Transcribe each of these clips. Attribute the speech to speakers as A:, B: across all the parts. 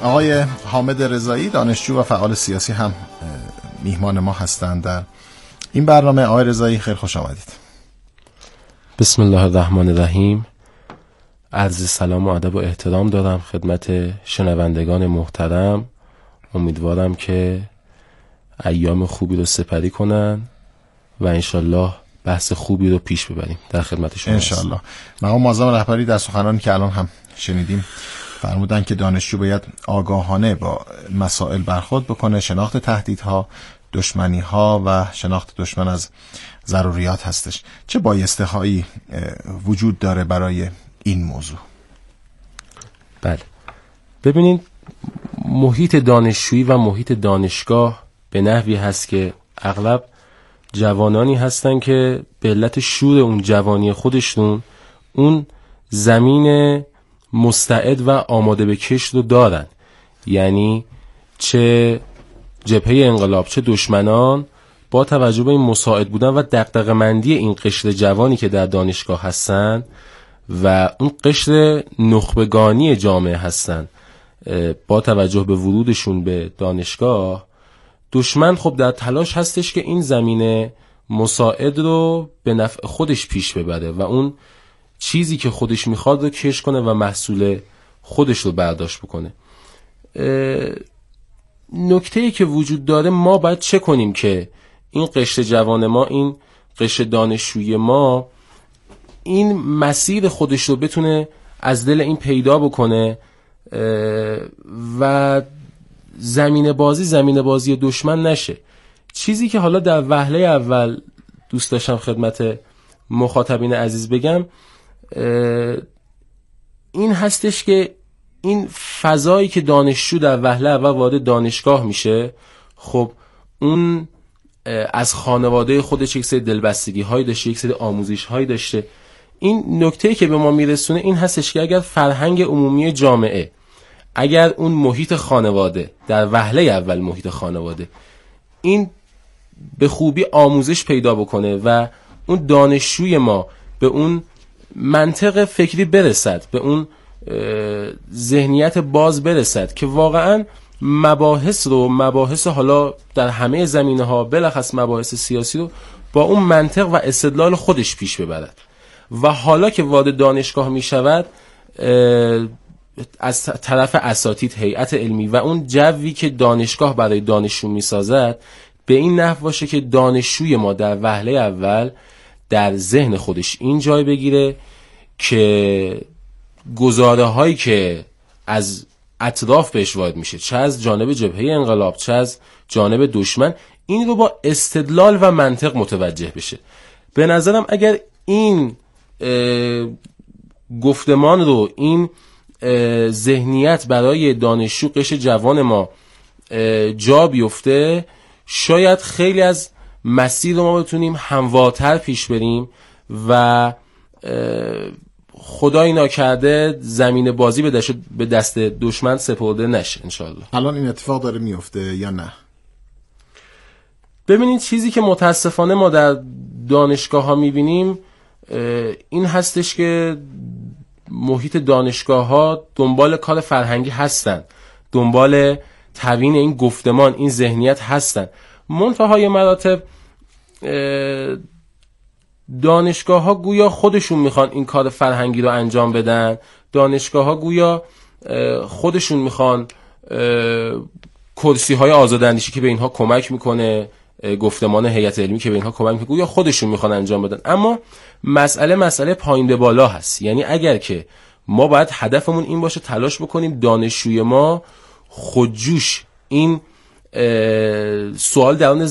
A: آقای حامد رضایی دانشجو و فعال سیاسی هم میهمان ما هستند در این برنامه. آقای رضایی خیلی خوش آمدید.
B: بسم الله الرحمن الرحیم. عرض سلام و ادب و احترام دارم خدمت شنوندگان محترم. امیدوارم که ایام خوبی رو سپری کنن و انشالله بحث خوبی رو پیش ببریم. در خدمت شما
A: انشالله. مقام معظم رهبری در سخنرانی که الان هم شنیدیم فرمودن که دانشجو باید آگاهانه با مسائل برخورد بکنه. شناخت تهدیدها، دشمنی‌ها و شناخت دشمن از ضروریات هستش. چه بایسته‌هایی وجود داره برای این موضوع؟
B: بله، ببینید محیط دانشجویی و محیط دانشگاه به نحوی هست که اغلب جوانانی هستن که به علت شور اون جوانی خودشون اون زمین مستعد و آماده به کشت رو دارن. یعنی چه جبهه انقلاب چه دشمنان با توجه به این مساعد بودن و دغدغه‌مندی این قشر جوانی که در دانشگاه هستن و اون قشر نخبگانی جامعه هستن، با توجه به ورودشون به دانشگاه، دشمن خب در تلاش هستش که این زمینه مساعد رو به نفع خودش پیش ببره و اون چیزی که خودش میخواد رو کش کنه و محصول خودش رو برداشت بکنه. نکته‌ای که وجود داره، ما باید چه کنیم که این قشر جوان ما، این قشر دانشجوی ما، این مسیر خودش رو بتونه از دل این پیدا بکنه و زمین بازی دشمن نشه. چیزی که حالا در وهله اول دوست داشتم خدمت مخاطبین عزیز بگم این هستش که این فضایی که دانشجو در وهله اول وارد دانشگاه میشه، خب اون از خانواده خودش یک سری دلبستگی هایی داشته، یک سری آموزش هایی داشته. این نکته‌ای که به ما میرسونه این هستش که اگر فرهنگ عمومی جامعه، اگر اون محیط خانواده در وهله اول محیط خانواده این به خوبی آموزش پیدا بکنه و اون دانشجوی ما به اون منطق فکری برسد، به اون ذهنیت باز برسد که واقعا مباحث حالا در همه زمینه ها، بلخص مباحث سیاسی رو با اون منطق و استدلال خودش پیش ببرد و حالا که وارد دانشگاه می شود از طرف اساتید، هیئت علمی و اون جوی که دانشگاه برای دانشجو می سازد به این نحو باشه که دانشجوی ما در وهله اول در ذهن خودش این جای بگیره که گزاره هایی که از اطراف بهش وارد میشه، چه از جانب جبهه انقلاب چه از جانب دشمن، این رو با استدلال و منطق متوجه بشه. به نظرم اگر این گفتمان رو، این ذهنیت برای دانشجو قشر جوان ما جا بیفته، شاید خیلی از مسیر رو ما بتونیم هموارتر پیش بریم و خدای ناکرده زمین بازی به دست دشمن سپرده نشه انشالله.
A: الان این اتفاق داره میفته یا نه؟
B: ببینید چیزی که متاسفانه ما در دانشگاه ها میبینیم این هستش که محیط دانشگاه ها دنبال کار فرهنگی هستن، دنبال توین این گفتمان، این ذهنیت هستن. منتهای مراتب دانشگاه ها گویا خودشون میخوان این کار فرهنگی رو انجام بدن، دانشگاه ها گویا خودشون میخوان کرسی های آزاداندیشی که به اینها کمک میکنه، گفتمان هیئت علمی که به اینها کمک میکنه، گویا خودشون میخوان انجام بدن. اما مسئله پایین به بالا هست. یعنی اگر که ما باید هدفمون این باشه تلاش بکنیم دانشجوی ما خودجوش این سوال درون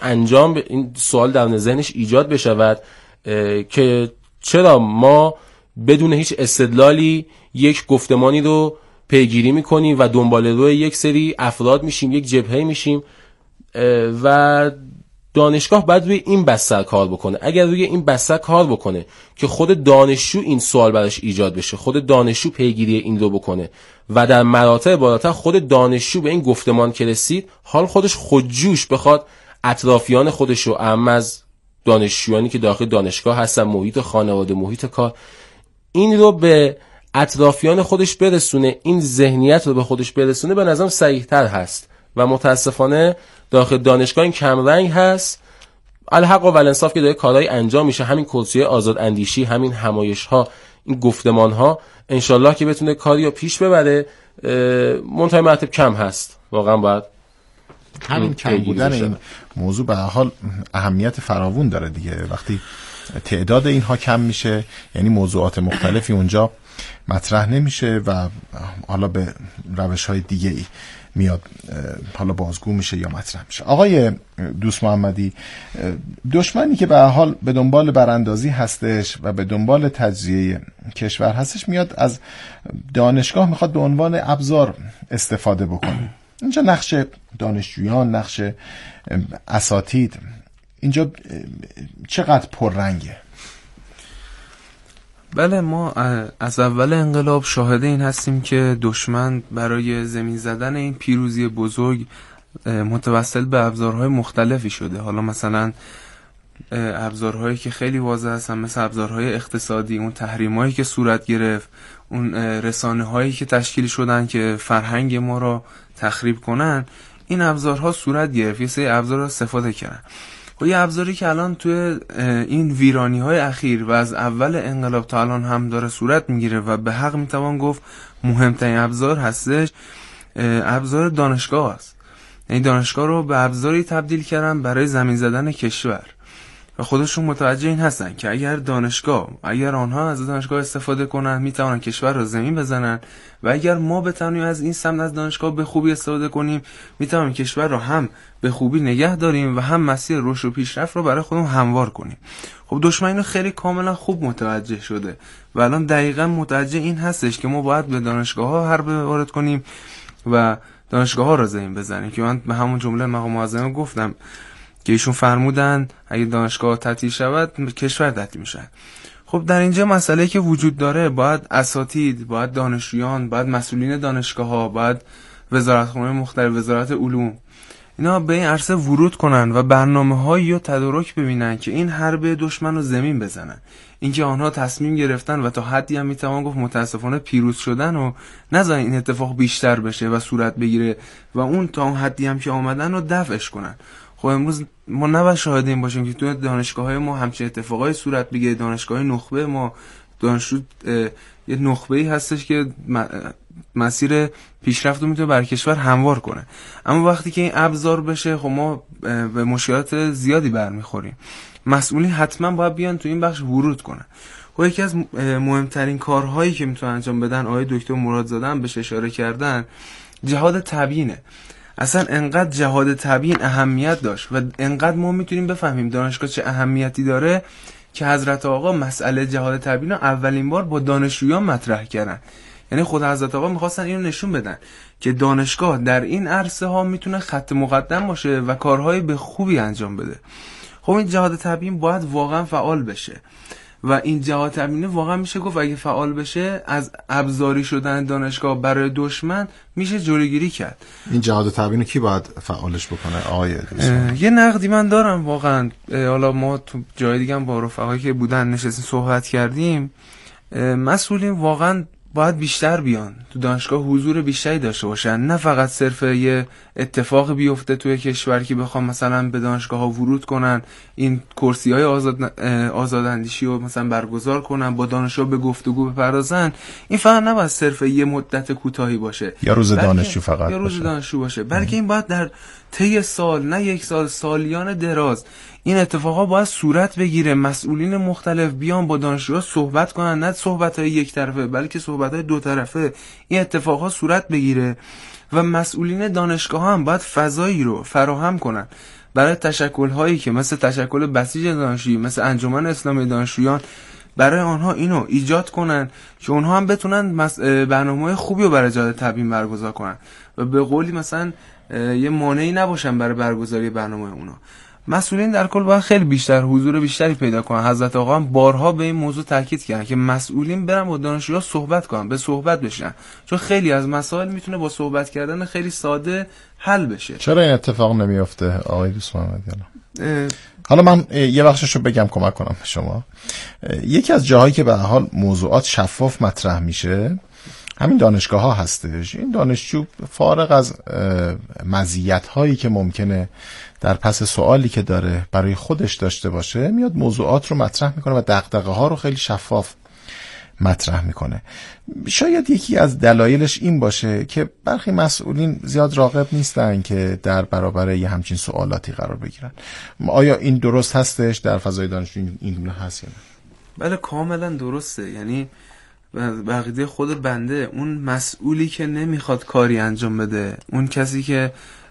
B: ذهنش ایجاد بشود که چرا ما بدون هیچ استدلالی یک گفتمانی رو پیگیری میکنیم و دنبال روی یک سری افراد میشیم، یک جبهه میشیم و دانشگاه باید روی این بستر کار بکنه. اگر روی این بستر کار بکنه که خود دانشجو این سوال براش ایجاد بشه، خود دانشجو پیگیری این رو بکنه و در مراتب بالاتر خود دانشجو به این گفتمان که رسید حال خودش خودجوش بخواد اطرافیان خودش رو، اهم از دانشجویانی که داخل دانشگاه هستن، محیط خانواده، محیط کار، این رو به اطرافیان خودش برسونه، این ذهنیت رو به خودش برسونه، به نظرم صحیح‌تر هست. و متاسفانه داخل دانشگاه این کمرنگ هست. الحق و الانصاف که داره کارهای انجام میشه، همین کرسی‌های آزاد اندیشی، همین همایش‌ها، این گفتمان‌ها، انشالله که بتونه کاری رو پیش ببره. منتهای مراتب کم هست، واقعا باید
A: همین کم بودن این موضوع به هر حال اهمیت فراوون داره دیگه. وقتی تعداد اینها کم میشه، یعنی موضوعات مختلفی اونجا مطرح نمیشه و حالا به روش‌های دیگه ای میاد حالا بازگو میشه یا مطرح میشه. آقای دوست محمدی، دشمنی که به هر حال به دنبال براندازی هستش و به دنبال تجزیه کشور هستش، میاد از دانشگاه میخواد به عنوان ابزار استفاده بکنه. اینجا نقش دانشجویان، نقش اساتید اینجا چقدر پررنگه؟
C: بله، ما از اول انقلاب شاهد این هستیم که دشمن برای زمین زدن این پیروزی بزرگ متوسل به ابزارهای مختلفی شده. حالا مثلا ابزارهایی که خیلی واضح هستن مثل ابزارهای اقتصادی، اون تحریمایی که صورت گرفت، اون رسانه‌هایی که تشکیل شدن که فرهنگ ما را تخریب کنن، این ابزارها صورت گرفت، یه سری ابزار را استفاده کردن. و یه ابزاری که الان توی این ویرانی‌های اخیر و از اول انقلاب تا الان هم داره صورت میگیره و به حق میتوان گفت مهمترین ابزار هستش، ابزار دانشگاه است. یعنی دانشگاه رو به ابزاری تبدیل کردن برای زمین زدن کشور و خودشون متوجه این هستن که اگر آنها از دانشگاه استفاده کنن میتونن کشور رو زمین بزنن و اگر ما بتونیم از این سمت از دانشگاه به خوبی استفاده کنیم میتونیم کشور رو هم به خوبی نگه داریم و هم مسیر رشد و پیشرفت رو برای خودمون هموار کنیم. خب دشمن اینو خیلی کاملا خوب متوجه شده و الان دقیقاً متوجه این هستش که ما باید به دانشگاه‌ها حرب وارد کنیم و دانشگاه‌ها رو زمین بزنیم که من به همون جمله مقام معظم گفتم که ایشون فرمودن اگه دانشگاه تعطیل شود کشور تعطیل میشه. خب در اینجا مسئله که وجود داره، باید اساتید، باید دانشجویان، باید مسئولین دانشگاه‌ها، باید وزارتخانه‌های مختلف، وزارت علوم، اینا به این عرصه ورود کنن و برنامه‌هایی رو تدارک ببینن که این حرب دشمن رو زمین بزنن. اینکه آنها تصمیم گرفتن و تا حدی هم میتوان گفت متاسفانه پیروز شدن و نذارن این اتفاق بیشتر بشه و صورت بگیره و اون تا اون حدی هم که آمدن رو دفعش کنن. خب امروز ما نباید شاهد این باشیم که تو دانشگاه‌های ما همچین اتفاقای صورت بگیره. دانشگاه نخبه ما دانشجو یه نخبه‌ای هستش که مسیر پیشرفت رو میتونه بر کشور هموار کنه، اما وقتی که این ابزار بشه خب ما به مشکلات زیادی برمیخوریم. مسئولین حتما باید بیان تو این بخش ورود کنن. خب یکی از مهمترین کارهایی که میتونن انجام بدن، آقای دکتر مرادزاده هم بهش اشاره کردن، جهاد تبیینه. اصلا انقدر جهاد تبیین اهمیت داشت و انقدر ما میتونیم بفهمیم دانشگاه چه اهمیتی داره که حضرت آقا مسئله جهاد تبیین رو اولین بار با دانشجویان مطرح کردن. یعنی خود حضرت آقا میخواستن اینو نشون بدن که دانشگاه در این عرصه ها میتونه خط مقدم باشه و کارهای به خوبی انجام بده. خب این جهاد تبیین باید واقعا فعال بشه و این جهاد تبیین واقعا میشه گفت اگه فعال بشه از ابزاری شدن دانشگاه برای دشمن میشه جلوگیری کرد.
A: این جهاد تبیین کی باید فعالش بکنه آقای
C: یه نقدی من دارم واقعا. حالا ما تو جای دیگه هم با رفقایی که بودن نشستیم صحبت کردیم، مسئولین واقعا باید بیشتر بیان تو دانشگاه، حضور بیشتری داشته باشن، نه فقط صرف یه اتفاق بیفته توی کشور که بخوام مثلا به دانشگاه ها ورود کنن، این کرسی‌های آزاداندیشی رو مثلا برگزار کنن، با دانشجو به گفتگو بپردازن. این فقط نباید صرف یه مدت کوتاهی باشه
A: یا روز دانشجو فقط
C: یا روز دانشجو باشه، بلکه این باید در طی سال، نه یک سال، سالیان دراز این اتفاقا باید صورت بگیره. مسئولین مختلف بیان با دانشجوها صحبت کنن، نه صحبت‌های یک طرفه بلکه صحبت‌های دو طرفه، این اتفاقا صورت بگیره و مسئولین دانشگاه هم باید فضایی رو فراهم کنن برای تشکل‌هایی که مثل تشکل بسیج دانشجویی، مثل انجمن اسلامی دانشجویان، برای آنها اینو ایجاد کنن که اونها هم بتونن برنامه‌های خوبی رو برای جهاد تبیین برگزار کنن و به قولی مثلا یه مانعی نباشن برای برگزاری برنامه اونا. مسئولین در کل باید خیلی بیشتر حضور بیشتری پیدا کنن. حضرت آقا هم بارها به این موضوع تاکید کردن که مسئولین برن با دانشجوها صحبت کنن، به صحبت بشن، چون خیلی از مسائل میتونه با صحبت کردن خیلی ساده حل بشه.
A: چرا این اتفاق نمیفته آقای دوست محمدی؟ حالا من یه بخششو بگم کمک کنم به شما. یکی از جاهایی که به هر حال موضوعات شفاف مطرح میشه همین دانشگاه ها هستش. این دانشجو فارغ از مزیت هایی که ممکنه در پس سوالی که داره برای خودش داشته باشه میاد موضوعات رو مطرح میکنه و دغدغه ها رو خیلی شفاف مطرح میکنه. شاید یکی از دلایلش این باشه که برخی مسئولین زیاد راغب نیستن که در برابر یه همچین سوالاتی قرار بگیرن. آیا این درست هستش؟ در فضای دانشجو این هست یا نه؟
C: بله کاملا درسته. یعنی بقیده خود بنده، اون مسئولی که نمیخواد کاری انجام بده، اون کسی که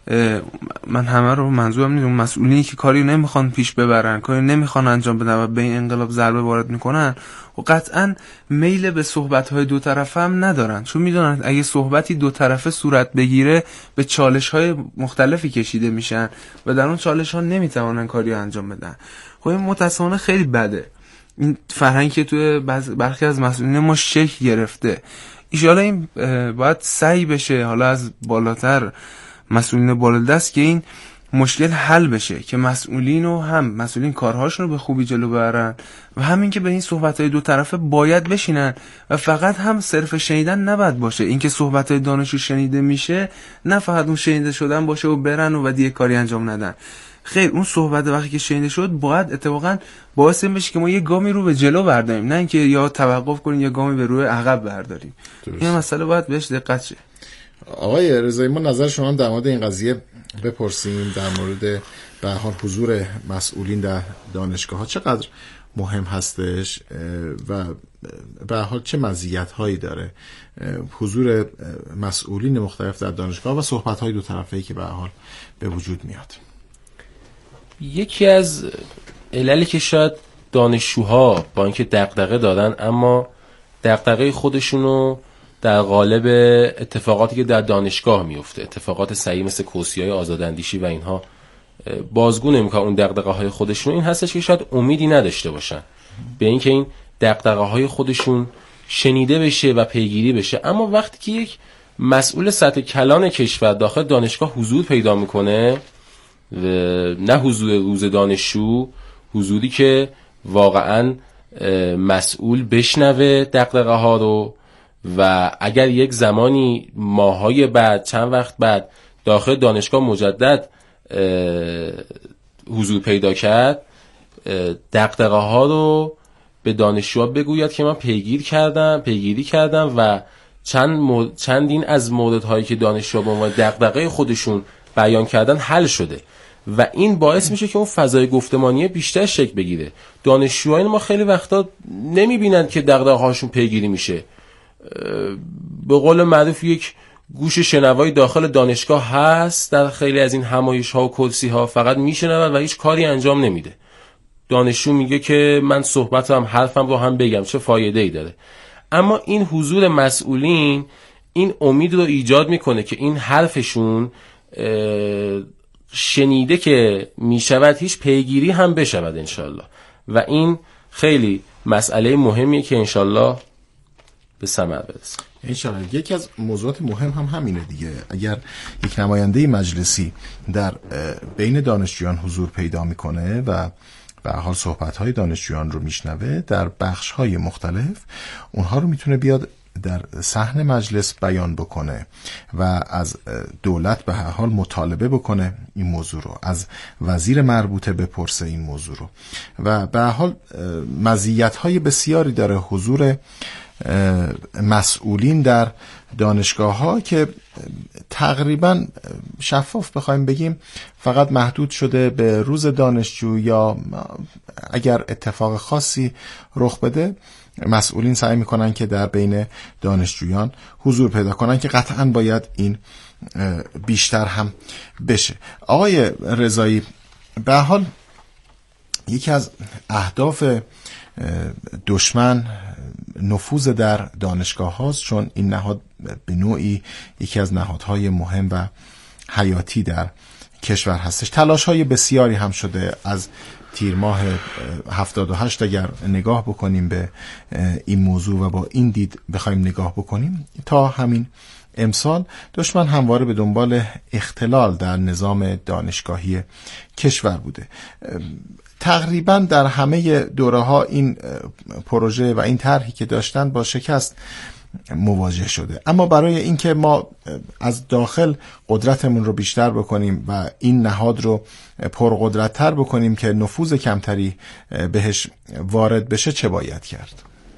C: من همه رو منظورم نیست، اون مسئولینی که کاری نمیخوان پیش ببرن، کاری نمیخوان انجام بدن و به این انقلاب ضربه وارد میکنن و قطعا میل به صحبت‌های دو طرفه هم ندارن، چون میدونن اگه صحبتی دو طرفه صورت بگیره به چالش‌های مختلفی کشیده میشن و در اون چالش‌ها نمیتوانن کاری انجام بدن. خب این متأسفانه خیلی بده. این فرهنگی که توی برخی از مسئولین ما شکل گرفته، ایشالا این باید سعی بشه حالا از بالاتر، مسئولین بالادست، که این مشکل حل بشه، که مسئولین کارهاشون رو به خوبی جلو ببرن و همین که به این صحبت‌های دو طرفه باید بشینن و فقط هم صرف شنیدن نباید باشه. این که صحبت‌های دانشجو شنیده میشه نه فقط اون شنیده شدن باشه و برن و دیگه کاری انجام ندن. خیر، اون صحبت وقتی که شنیده شد باید اتفاقا باعث این بشه که ما یه گامی رو به جلو برداریم، نه اینکه یا توقف کنیم یا گامی به روی عقب برداریم. این مسئله باید بهش دقت شه.
A: آقای رضایی، ما نظر شما در مورد این قضیه بپرسیم، در مورد به هر حال حضور مسئولین در دانشگاه ها چقدر مهم هستش و به هر حال چه مزیت‌هایی داره حضور مسئولین مختلف در دانشگاه و صحبت‌های دو طرفه‌ای که به هر حال به وجود میاد.
B: یکی از عللی که شاید دانشجوها با اینکه دغدغه دارن اما دغدغه خودشونو در قالب اتفاقاتی که در دانشگاه میفته، اتفاقات سعی مثل کوسی‌های آزاداندیشی و اینها، بازگو نمی‌کنن اون دغدغه‌های خودشون، این هستش که شاید امیدی نداشته باشن به اینکه این دغدغه‌های خودشون شنیده بشه و پیگیری بشه. اما وقتی که یک مسئول سطح کلان کشور داخل دانشگاه حضور پیدا میکنه، نه حضور روز دانشجو، حضوری که واقعاً مسئول بشنوه دغدغه ها رو و اگر یک زمانی ماهای بعد، چند وقت بعد داخل دانشگاه مجدد حضور پیدا کرد، دغدغه ها رو به دانشجوها بگوید که من پیگیری کردم و چندین از موردهایی که دانشجوها به عنوان دغدغه خودشون بیان کردن حل شده و این باعث میشه که اون فضای گفتمانی بیشتر شکل بگیره. دانشجوهای ما خیلی وقتا نمیبینن که دغدغه‌هاشون پیگیری میشه. به قول معروف یک گوش شنوایی داخل دانشگاه هست در خیلی از این همایش‌ها و کرسی‌ها، فقط میشنود و هیچ کاری انجام نمیده. دانشجو میگه که من صحبتم، حرفم رو هم بگم، چه فایده‌ای داره؟ اما این حضور مسئولین این امید رو ایجاد میکنه که این حرفشون شنیده که میشود، هیچ پیگیری هم بشود انشالله، و این خیلی مسئله مهمیه که انشالله به ثمر برسه.
A: انشالله. یکی از موضوعات مهم هم همینه دیگه. اگر یک نماینده مجلسی در بین دانشجویان حضور پیدا میکنه و به هر حال صحبت‌های دانشجویان رو میشنوه در بخش‌های مختلف، اونها رو میتونه بیاد در صحن مجلس بیان بکنه و از دولت به هر حال مطالبه بکنه این موضوع رو، از وزیر مربوطه بپرسه این موضوع رو و به هر حال مزیت‌های بسیاری داره حضور مسئولین در دانشگاه ها که تقریبا شفاف بخوایم بگیم فقط محدود شده به روز دانشجو یا اگر اتفاق خاصی رخ بده مسئولین سعی میکنن که در بین دانشجویان حضور پیدا کنن که قطعا باید این بیشتر هم بشه. آقای رضایی، به هر حال یکی از اهداف دشمن نفوذ در دانشگاه هاست، چون این نهاد به نوعی یکی از نهادهای مهم و حیاتی در کشور هستش. تلاش های بسیاری هم شده از تیر ماه 78 اگر نگاه بکنیم به این موضوع و با این دید بخوایم نگاه بکنیم تا همین امسال دشمن همواره به دنبال اختلال در نظام دانشگاهی کشور بوده. تقریبا در همه دوره ها این پروژه و این طرحی که داشتن با شکست مواجه شده. اما برای اینکه ما از داخل قدرتمون رو بیشتر بکنیم و این نهاد رو پرقدرت‌تر بکنیم که نفوذ کمتری بهش وارد بشه، چه باید کرد؟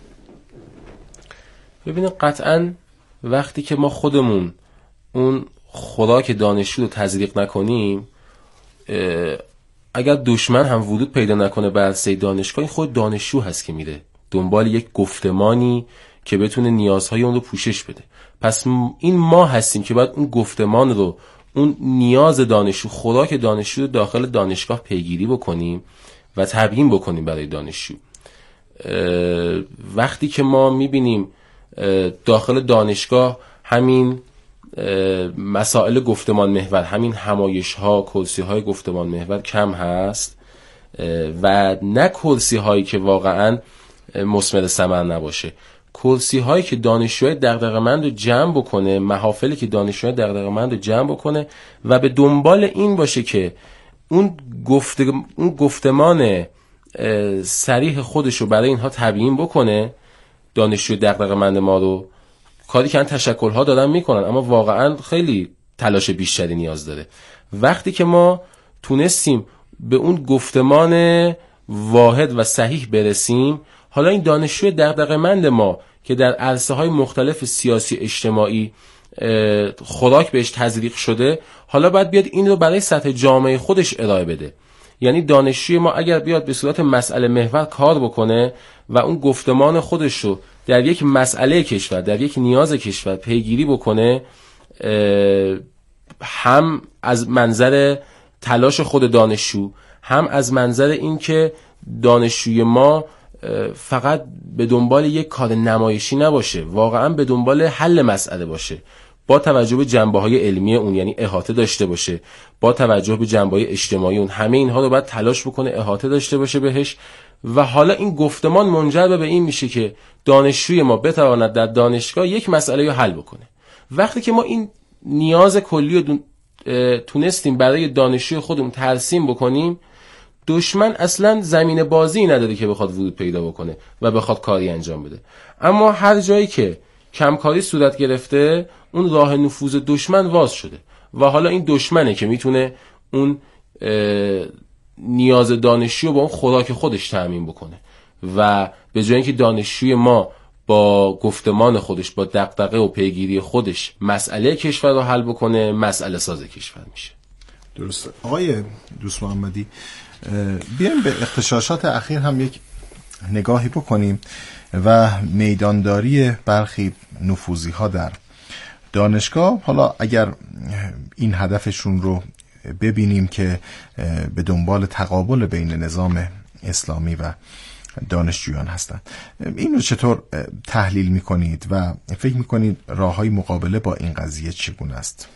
B: ببینید، قطعاً وقتی که ما خودمون اون خوراک دانشجو رو تزریق نکنیم، اگر دشمن هم ورود پیدا نکنه به عرصه دانشگاه، این خود دانشجو هست که میره دنبال یک گفتمانی که بتونه نیازهای اون رو پوشش بده. پس این ما هستیم که باید اون گفتمان رو، اون نیاز دانشجو، خوراک دانشجو رو داخل دانشگاه پیگیری بکنیم و تبیین بکنیم برای دانشجو. وقتی که ما میبینیم داخل دانشگاه همین مسائل گفتمان محور، همین همایش ها، کرسی های گفتمان محور کم هست و نه کرسی هایی که واقعا مثمر ثمر نباشه، کرسی هایی که دانشجوی دغدغه‌مند رو جمع بکنه، محافلی که دانشجوی دغدغه‌مند رو جمع بکنه و به دنبال این باشه که اون گفتمان صریح خودش رو برای اینها تبیین بکنه. دانشجوی دغدغه‌مند ما رو، کاری که تشکل‌ها دارن میکنن اما واقعا خیلی تلاش بیشتری نیاز داره. وقتی که ما تونستیم به اون گفتمان واحد و صحیح برسیم، حالا این دانشجوی دغدغه‌مند ما که در عرصه‌های مختلف سیاسی اجتماعی خوراک بهش تزریق شده، حالا باید بیاد این رو برای سطح جامعه خودش ارائه بده. یعنی دانشجوی ما اگر بیاد به صورت مسئله محور کار بکنه و اون گفتمان خودش رو در یک مسئله کشور، در یک نیاز کشور پیگیری بکنه، هم از منظر تلاش خود دانشجو، هم از منظر این که دانشجوی ما فقط به دنبال یک کار نمایشی نباشه، واقعا به دنبال حل مسئله باشه، با توجه به جنبه‌های علمی اون، یعنی احاطه داشته باشه، با توجه به جنبه‌های اجتماعی اون، همه اینها رو باید تلاش بکنه احاطه داشته باشه بهش. و حالا این گفتمان منجر به این میشه که دانشجوی ما بتواند در دانشگاه یک مسئله رو حل بکنه. وقتی که ما این نیاز کلی رو تونستیم برای دانشجوی خودمون ترسیم بکنیم، دشمن اصلا زمین بازی نداره که بخواد ورود پیدا بکنه و بخواد کاری انجام بده. اما هر جایی که کمکاری صورت گرفته، اون راه نفوذ دشمن واز شده و حالا این دشمنه که میتونه اون نیاز دانشجو با اون خوراک خودش تامین بکنه و به جای اینکه دانشجوی ما با گفتمان خودش، با دغدغه و پیگیری خودش مسئله کشور رو حل بکنه، مسئله ساز کشور میشه.
A: درسته. آقای دوست محمدی، بیایم به اغتشاشات اخیر هم یک نگاهی بکنیم و میدانداری برخی نفوذی ها در دانشگاه. حالا اگر این هدفشون رو ببینیم که به دنبال تقابل بین نظام اسلامی و دانشجویان هستند، این رو چطور تحلیل میکنید و فکر میکنید راههای مقابله با این قضیه چگونه است؟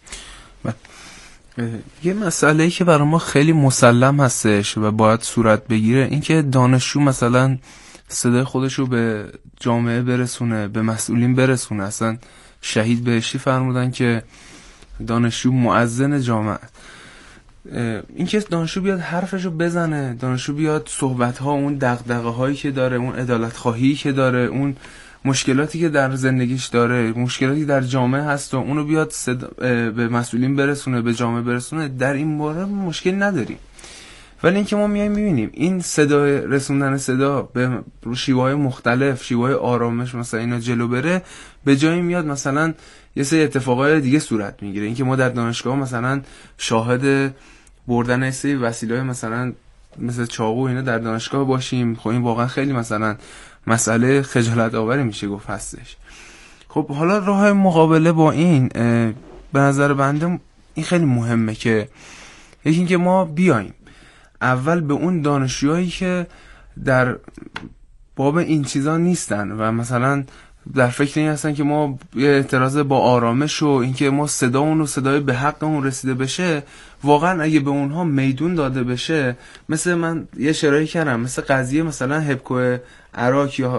C: یه مسئله‌ای که برای ما خیلی مسلم هستش و باید صورت بگیره، این که دانشجو مثلا صدای خودش رو به جامعه برسونه، به مسئولین برسونه. اصلا شهید بهشتی فرمودن که دانشجو مؤذن جامعه. این که دانشجو بیاد حرفشو بزنه، دانشجو بیاد صحبت‌ها، اون دغدغه‌هایی که داره، اون عدالت‌خواهی که داره، اون مشکلاتی که در زندگیش داره، مشکلاتی در جامعه هست و اونو بیاد به مسئولین برسونه، به جامعه برسونه، در این باره مشکل نداریم. ولی اینکه ما میایم میبینیم این صدا، رسوندن صدا به شیوه‌های مختلف، شیوه‌های آرامش مثلا اینا جلو بره، به جایی میاد مثلا یه سری اتفاقای دیگه صورت میگیره. اینکه ما در دانشگاه مثلا شاهد بردن یه سری وسیله‌های مثلا مثل چاقو اینا در دانشگاه باشیم، خب این واقعا خیلی مثلا مسئله خجالت آوری میشه گفت هستش. خب حالا راه مقابله با این به نظر بنده این خیلی مهمه که یکی اینکه ما بیایم اول به اون دانشجوهایی که در باب این چیزا نیستن و مثلا در فکر این هستن که ما یه اعتراض با آرامش و اینکه ما صدامون و صدای به حقمون رسیده بشه، واقعا اگه به اونها میدون داده بشه، مثل من یه شرایی کردم، مثل قضیه مثلا هبکو عراق یا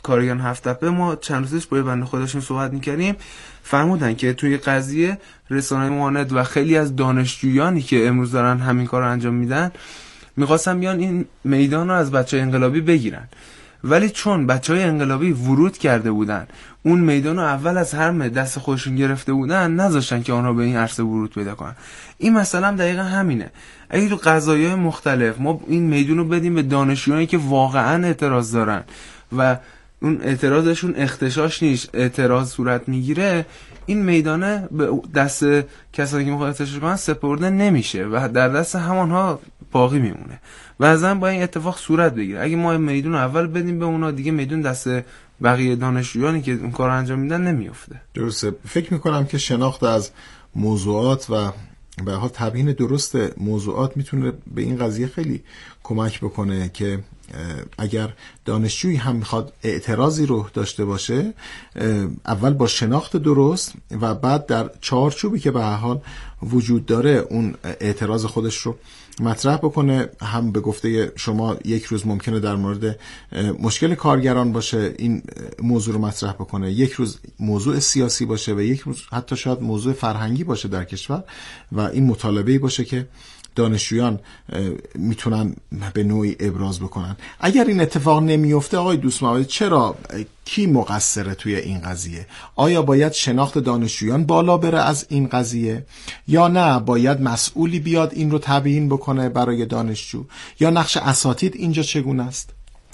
C: کارگران هفت تپه ما چند روزش با بنده خودشون صحبت میکردیم، فرمودن که توی قضیه رسانه‌های معاند و خیلی از دانشجویانی که امروز دارن همین کار رو انجام میدن میخواستن بیان این میدان رو از بچهای انقلابی بگیرن، ولی چون بچهای انقلابی ورود کرده بودن اون میدان رو اول از همه دست خودشون گرفته بودن، نذاشتن که آنها به این عرصه ورود پیدا کنن. این مسئله هم دقیقا همینه. اگه تو قضایای مختلف ما این میدان رو بدیم به دانشجویانی که واقعا اعتراض دارن و اون اعتراضشون اختشاش نیست، اعتراض صورت میگیره، این میدانه به دست کسانی که میخواد اختشاش کنن سپرده نمیشه و در دست همانها باقی میمونه و ازن با این اتفاق صورت بگیره. اگه ما میدون رو اول بدیم به اونا، دیگه میدون دست بقیه دانشجویانی که اون کار انجام میدن نمیفته.
A: درسته. فکر میکنم که شناخت از موضوعات و به حال تبیین درست موضوعات میتونه به این قضیه خیلی کمک بکنه که اگر دانشجویی هم میخواد اعتراضی رو داشته باشه، اول با شناخت درست و بعد در چارچوبی که به هر حال وجود داره اون اعتراض خودش رو مطرح بکنه. هم به گفته شما یک روز ممکنه در مورد مشکل کارگران باشه این موضوع رو مطرح بکنه، یک روز موضوع سیاسی باشه و یک روز حتی شاید موضوع فرهنگی باشه در کشور و این مطالبه‌ای باشه که دانشجویان میتونن به نوعی ابراز بکنن. اگر این اتفاق نمیفته آقای دوست محمدی، چرا کی مقصره توی این قضیه؟ آیا باید شناخت دانشجویان بالا بره از این قضیه یا نه باید مسئولی بیاد این رو تبیین بکنه برای دانشجو، یا نقش اساتید اینجا چگونه است؟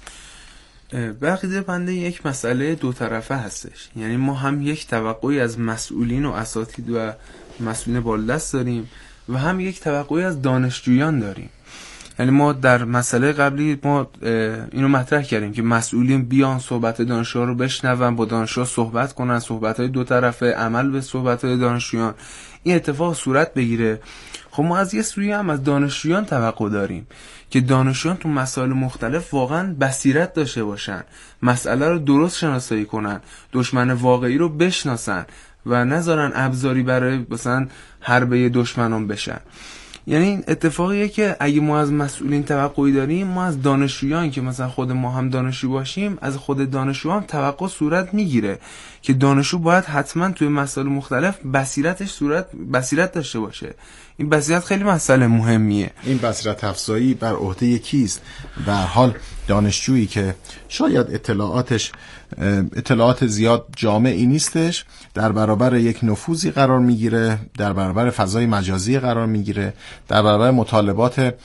C: به عقیده بنده یک مسئله دو طرفه هستش، یعنی ما هم یک توقعی از مسئولین و اساتید و مسئولین بالادست داریم و هم یک توقعی از دانشجویان داریم. یعنی ما در مسئله قبلی ما اینو مطرح کردیم که مسئولین بیان صحبت دانشجوها رو بشنون، با دانشجوها صحبت کنن، صحبت‌های دو طرفه، عمل به صحبت‌های دانشجویان، این اتفاق صورت بگیره. خب ما از یه سوی هم از دانشجویان توقع داریم که دانشجویان تو مسائل مختلف واقعا بصیرت داشته باشن، مسئله رو درست شناسایی کنن، دشمن واقعی رو بشناسن و نذارن ابزاری برای مثلا حربه دشمنان بشن. یعنی این اتفاقیه که اگه ما از مسئولین توقعی داریم، ما از دانشجویان که مثلا خود ما هم دانشجو باشیم، از خود دانشجو هم توقع صورت میگیره که دانشجو باید حتما توی مسائل مختلف بصیرت داشته باشه. این بصیرت خیلی مسئله مهمیه.
A: این بصیرت افزایی بر عهده کیست؟ به هر حال دانشجویی که شاید اطلاعات زیاد جامعی نیستش، در برابر یک نفوذی قرار میگیره، در برابر فضای مجازی قرار میگیره، در برابر مطالبات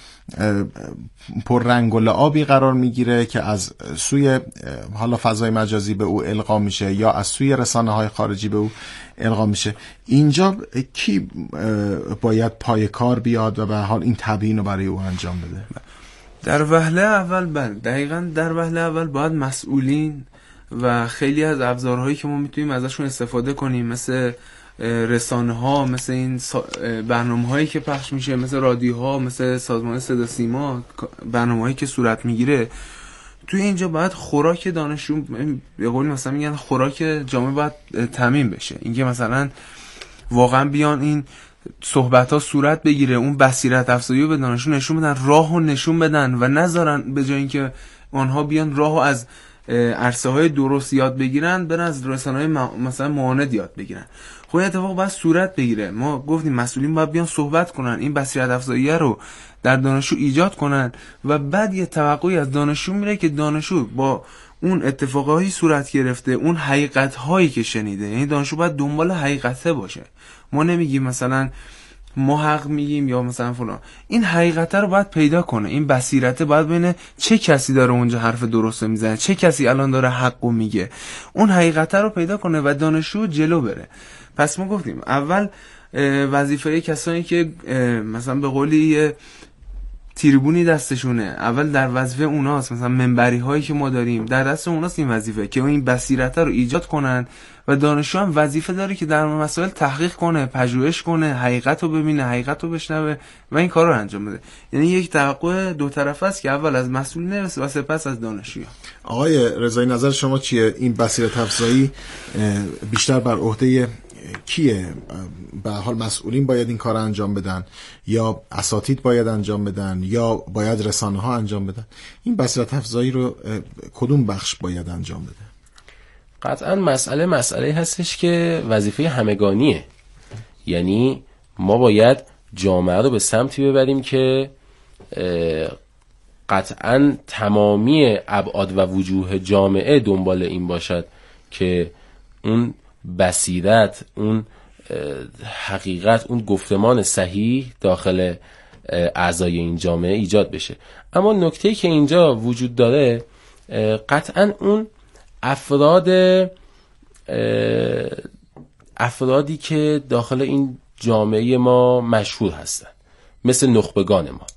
A: پر رنگ و لعابی قرار میگیره که از سوی حالا فضای مجازی به او القا میشه یا از سوی رسانه‌های خارجی به او القا میشه. اینجا کی باید پای کار بیاد و به حال این تبیین رو برای او انجام بده؟
C: در وهله اول دقیقاً در وهله اول باید مسئولین و خیلی از ابزارهایی که ما میتونیم ازشون استفاده کنیم، مثل رسانه ها، مثل این برنامه هایی که پخش میشه، مثل رادیوها، مثل سازمان صدا سیما، برنامه هایی که صورت میگیره، توی اینجا باید خوراک دانشجو، به قولی مثلا میگن خوراک جامعه باید تامین بشه. اینکه مثلا واقعا بیان این صحبت ها صورت بگیره، اون بصیرت افزایی رو به دانشجو نشون بدن، راهو نشون بدن و نذارن به جای اینکه آنها بیان راهو از عرصه های درست یاد بگیرن، برن از رسانه‌های مثلا معاند یاد بگیرن. خب این اتفاق باید صورت بگیره. ما گفتیم مسئولین باید بیان صحبت کنن، این بصیرت افزایی رو در دانشجو ایجاد کنن و بعد یه توقعی از دانشجو میره که دانشجو با اون اتفاقایی صورت گرفته، اون حقیقت هایی که شنیده، یعنی دانشجو باید دنبال حقیقته باشه. ما نمیگیم مثلا ما حق میگیم یا مثلا فلان، این حقیقت رو باید پیدا کنه. این بصیرته باید ببینه چه کسی داره اونجا حرف درست میزنه، چه کسی الان داره حقو میگه، اون حقیقت رو پیدا کنه و دانشجو جلو بره. پس ما گفتیم اول وظیفه کسانی که مثلا به قولی تریبونی دستشونه، اول در وظیفه اوناست، مثلا منبری هایی که ما داریم در دست اوناست این وظیفه که این بصیرت رو ایجاد کنن و دانشجو هم وظیفه داره که در مسائل تحقیق کنه، پژوهش کنه، حقیقت رو ببینه، حقیقت رو بشنوه و این کار رو انجام بده. یعنی یک توقع دو طرفه است که اول از مسئولین و سپس از دانشجو.
A: آقای رضایی نظر شما چیه؟ این بصیرت افزایی بیشتر بر عهده کیه؟ به حال مسئولین باید این کار انجام بدن یا اساتید باید انجام بدن یا باید رسانه ها انجام بدن؟ این بصیرت افزایی رو کدوم بخش باید انجام بده؟
B: قطعا مسئله هستش که وظیفه همگانیه. یعنی ما باید جامعه رو به سمتی ببریم که قطعا تمامی ابعاد و وجوه جامعه دنبال این باشد که اون بصیرت، اون حقیقت، اون گفتمان صحیح داخل اعضای این جامعه ایجاد بشه. اما نکته‌ای که اینجا وجود داره قطعا اون افرادی که داخل این جامعه ما مشهور هستن، مثل نخبگان ما،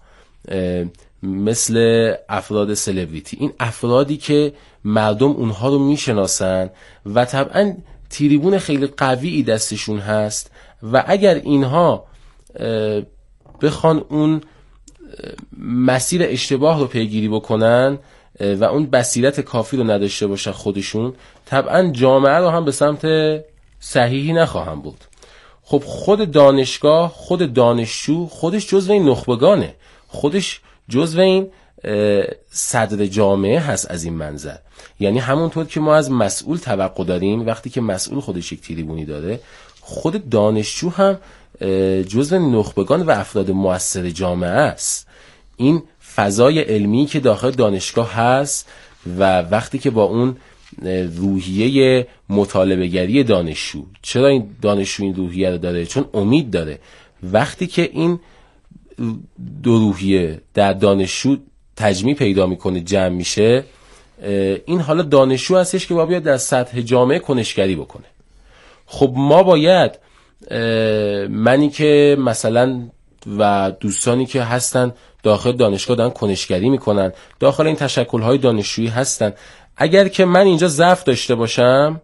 B: مثل افراد سلبریتی، این افرادی که مردم اونها رو میشناسن و طبعا تریبون خیلی قوی دستشون هست و اگر اینها بخوان اون مسیر اشتباه رو پیگیری بکنن و اون بصیرت کافی رو نداشته باشن خودشون، طبعا جامعه رو هم به سمت صحیحی نخواهم بود. خب خود دانشگاه، خود دانشجو خودش جزو این نخبگانه، خودش جزو این صدر جامعه هست. از این منظر یعنی همونطور که ما از مسئول توقع داریم، وقتی که مسئول خودش یک تریبونی داره، خود دانشجو هم جزو نخبگان و افراد مؤثر جامعه است. این فضای علمی که داخل دانشگاه هست و وقتی که با اون روحیه مطالبه‌گری دانشجو، چرا این دانشجو این روحیه رو داره؟ چون امید داره. وقتی که این دو روحیه در دانشجو تجمیع پیدا میکنه، جمع میشه، این حالا دانشجو هستش که باید در سطح جامعه کنشگری بکنه. خب ما باید منی که مثلا و دوستانی که هستن داخل دانشگاه دارن کنشگری میکنن، داخل این تشکل‌های دانشجویی هستن، اگر که من اینجا ضعف داشته باشم،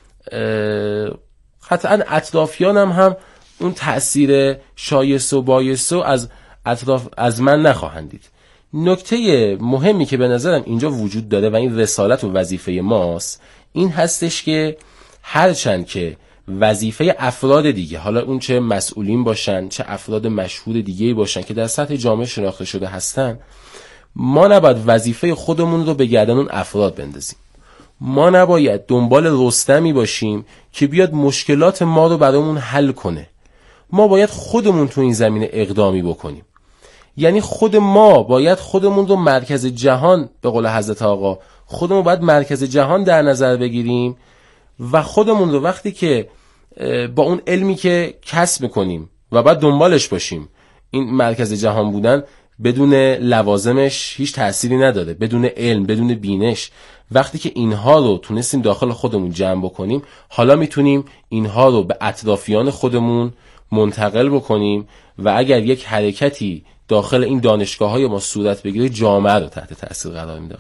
B: قطعا اطرافیانم هم اون تأثیر شایسته و بایسته از من نخواهند دید. نکته مهمی که به نظرم اینجا وجود داره و این رسالت و وظیفه ماست، این هستش که هرچند که وظیفه افراد دیگه، حالا اون چه مسئولین باشن چه افراد مشهور دیگه باشن که در سطح جامعه شناخته شده هستن، ما نباید وظیفه خودمون رو به گردن اون افراد بندازیم. ما نباید دنبال رستمی باشیم که بیاد مشکلات ما رو برامون حل کنه. ما باید خودمون تو این زمینه اقدامی بکنیم. یعنی خود ما باید خودمون رو مرکز جهان، به قول حضرت آقا، خودمون باید مرکز جهان در نظر بگیریم و خودمون رو وقتی که با اون علمی که کسب میکنیم و بعد دنبالش باشیم، این مرکز جهان بودن بدون لوازمش هیچ تأثیری نداره، بدون علم، بدون بینش. وقتی که اینها رو تونستیم داخل خودمون جمع بکنیم، حالا میتونیم اینها رو به اطرافیان خودمون منتقل بکنیم و اگر یک حرکتی داخل این دانشگاه‌های ما صورت بگیره، جامعه رو تحت تأثیر قرار میده.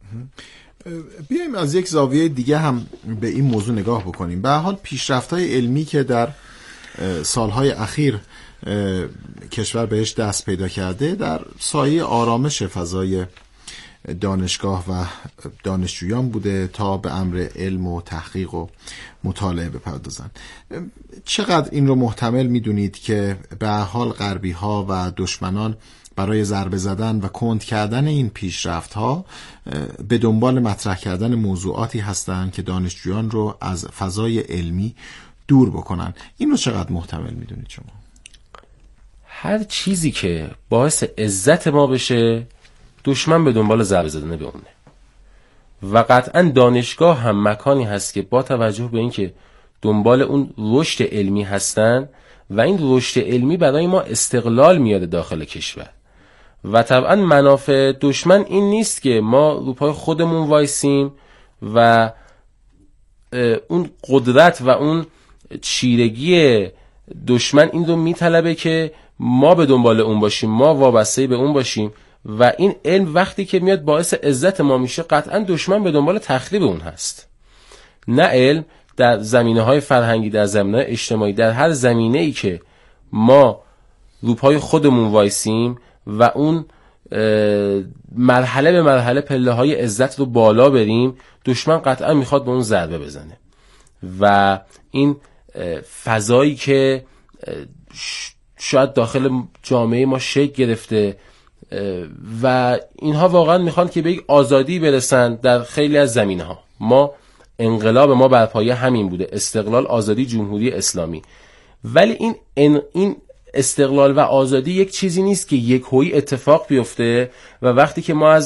A: بیایم از یک زاویه دیگه هم به این موضوع نگاه بکنیم. به هر حال پیشرفت‌های علمی که در سالهای اخیر کشور بهش دست پیدا کرده، در سایه آرامش فضای دانشگاه و دانشجویان بوده تا به امر علم و تحقیق و مطالعه بپردازن. چقدر این رو محتمل میدونید که به هر حال غربی‌ها و دشمنان برای ضربه زدن و کند کردن این پیشرفت‌ها به دنبال مطرح کردن موضوعاتی هستند که دانشجویان رو از فضای علمی دور بکنن؟ این رو چقدر محتمل میدونید شما؟
B: هر چیزی که باعث عزت ما بشه، دشمن به دنبال ضربه زدن به اونه. و قطعا دانشگاه هم مکانی هست که با توجه به اینکه دنبال اون رشد علمی هستن و این رشد علمی برای ما استقلال میاره داخل کشور. و طبعا منافع دشمن این نیست که ما رو پای خودمون وایسیم و اون قدرت و اون چیرگی دشمن این رو میطلبه که ما به دنبال اون باشیم، ما وابسته به اون باشیم و این علم وقتی که میاد باعث عزت ما میشه، قطعا دشمن به دنبال تخریب اون هست. نه علم در زمینه‌های فرهنگی، در زمینه‌های اجتماعی، در هر زمینه‌ای که ما رو پای خودمون وایسیم و اون مرحله به مرحله پله‌های عزت رو بالا بریم، دشمن قطعا میخواد به اون ضربه بزنه. و این فضایی که شاید داخل جامعه ما شکل گرفته و اینها واقعا میخوان که به یک آزادی برسن در خیلی از زمینه‌ها. ما انقلاب ما بر پایه همین بوده، استقلال، آزادی، جمهوری اسلامی. ولی این استقلال و آزادی یک چیزی نیست که یک هوی اتفاق بیفته و وقتی که ما از